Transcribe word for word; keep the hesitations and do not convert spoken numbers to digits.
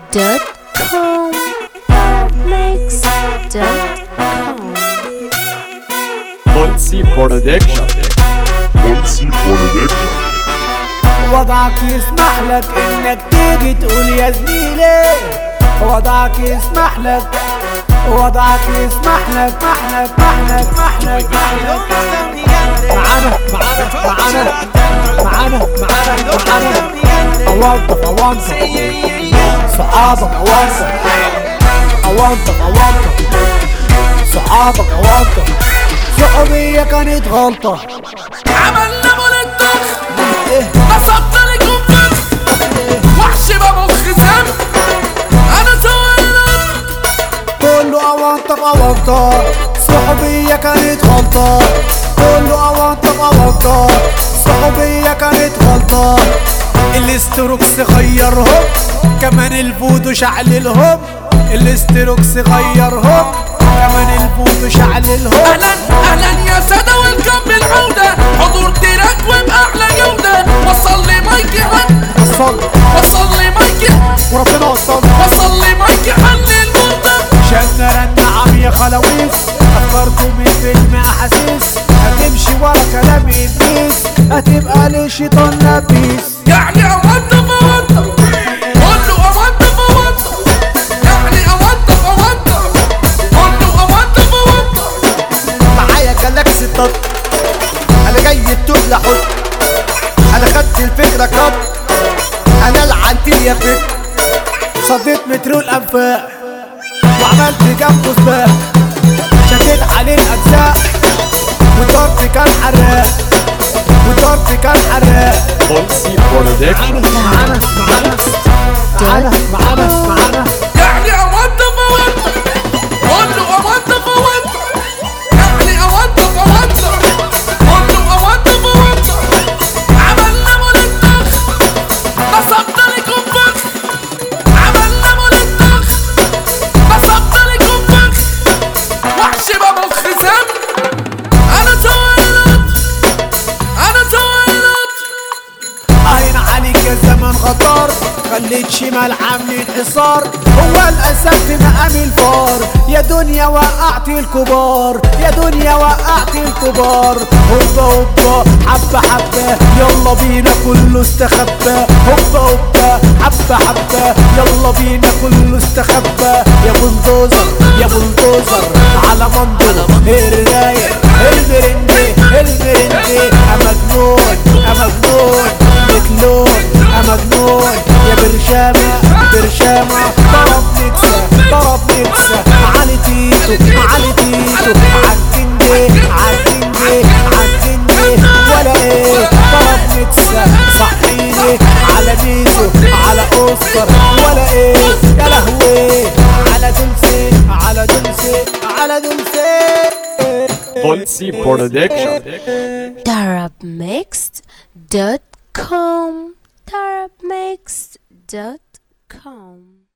دوت كوم ميكس دوت كوم. بولسي برودكشن. بولسي برودكشن. وضعك يسمح لك انك تيجي تقول يا زميلي، وضعك يسمح لك، وضعك يسمح لك، محلك محلك محلك محلك معانا معانا معانا معانا معانا معانا اوانطف اوانطف صحابك اوانطف اوانطف اوانطف صحابك اوانطف. صحوبية كانت غلطة، عملنا مولدك نصبنا لكم فخ وحش بمخ سم. انا سوينا كله اوانطف اوانطف. صحوبية كانت غلطة، كله اوانطف اوانطف. صحوبية كانت غلطة. الاستروكس غيرهم، كمان الفودو شعللهم. الاستروكس غيرهم، كمان الفودو شعللهم. اهلا اهلا يا سادة والكم بالعودة، حضور تراك وبأعلى جودة. وصل لي مايكي حل، وصل وصل لي مايكي وربنا وصل، وصل لي مايكي حل الموضة. شدنا رنعم يا خلاويص. افكاركم من فيلم احاسيس، هتمشي ورا كلام ابليس، هتبقى للشيطان نبيس. يعني اوضف اوضف كله اوضف اوضف، يعني اوضف اوضف كله اوضف اوضف. معايا جالاكسي الضد، انا جاي التوب لحط. انا خدت الفكرة كات، انا العنتيل يا فكر. صديت مترو الانفاق وعملت جنبه سباق، شديت عليه الاجزاء وضربي كان حراق، وضربي كان حراق. بولسي برودكشن. معانا معانا معانا معانا معانا يعني اوضف اوضف كله اوضف اوضف، يعني اوضف اوضف كله اوضف اوضف. عملنا مولدك نصبنا لكم فخ، عملنا مولدك نصبنا لكم فخ وحش بمخ سم. انا سويلت انا سويلت عين عليك يا زمن غدار، خليت شمال عامل حصار. هو الاسد في مقام الفار، يا دنيا وقعت الكبار، يا دنيا وقعت الكبار. هوبا هوبا حبة حبة يلا بينا كله استخبى. هوبا هوبا حبة حبة يلا بينا كله استخبى. يا بلدوزر يا بلدوزر على منظر الرايق المرندي المرندي. امجنون امجنون مجنون امجنون يا برشامة برشامة. ضرب نكسة ضرب نكسة علي تيتو علي تيتو. عالجندي عالجندي عالجندي ولا ايه. ضرب نكسة صحيني على ميزو على اوسكار ولا ايه. يا لهوي على دلسي على دلسي على دلسي. بولسي برودكشن. Darab mixed dot com. Darab mixed dot com.